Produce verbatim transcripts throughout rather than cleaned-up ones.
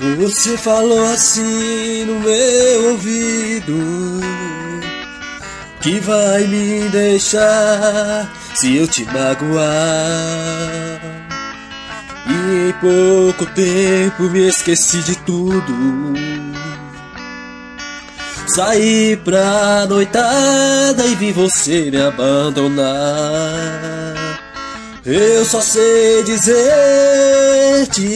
Você falou assim no meu ouvido que vai me deixar se eu te magoar. E em pouco tempo me esqueci de tudo. Saí pra noitada e vi você me abandonar. Eu só sei dizer te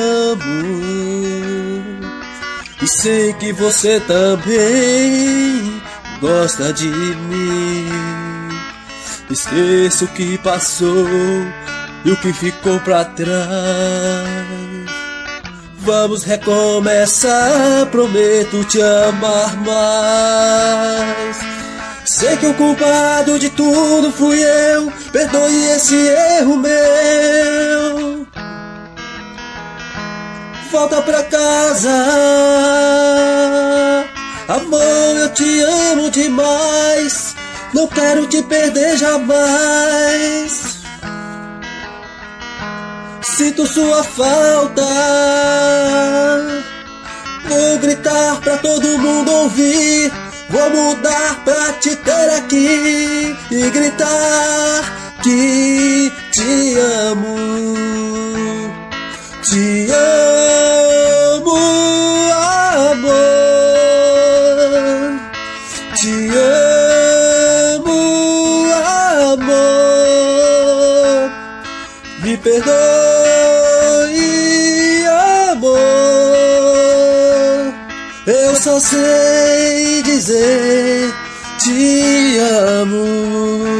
amo, e sei que você também gosta de mim. Esqueço o que passou e o que ficou pra trás. Vamos recomeçar, prometo te amar mais. Sei que o culpado de tudo fui eu, perdoe esse erro meu. Volta pra casa, amor, eu te amo demais, não quero te perder jamais. Sinto sua falta, vou gritar pra todo mundo ouvir. Vou mudar pra te ter aqui e gritar que te amo. Te amo, amor. Te amo, amor. Me perdoe, amor. Eu só sei dizer te amo.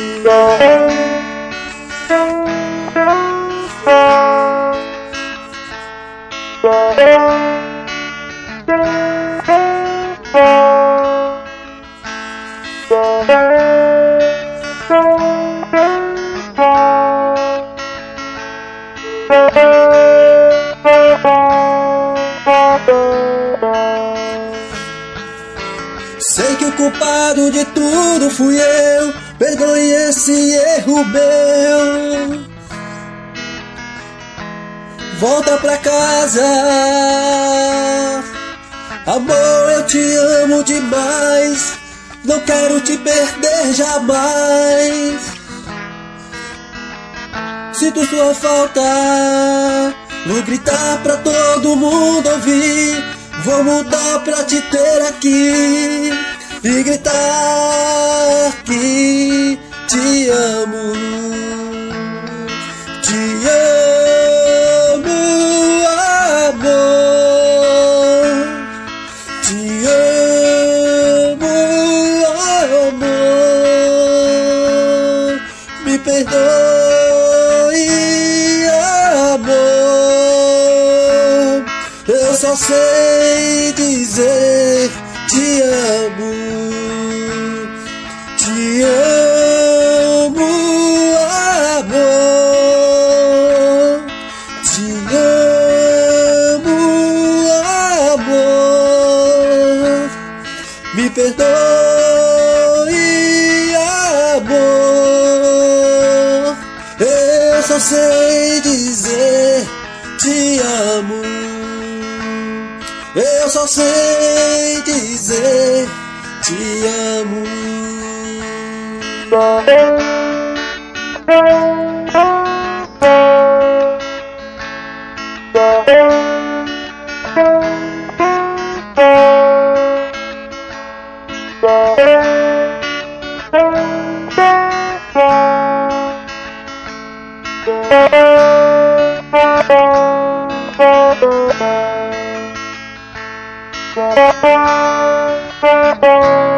Sei que o culpado de tudo fui eu, perdoe esse erro meu. Volta pra casa, amor, eu te amo demais, não quero te perder jamais. Sinto sua falta, vou gritar pra todo mundo ouvir. Vou mudar pra te ter aqui e gritar que te amo. Te amo, amor. Te amo, amor. Me perdoe, amor. Eu só sei dizer te amo. Te amo, amor. Te amo, amor. Me perdoe, amor. Eu só sei dizer te amo. Eu só sei dizer te amo. Thank you.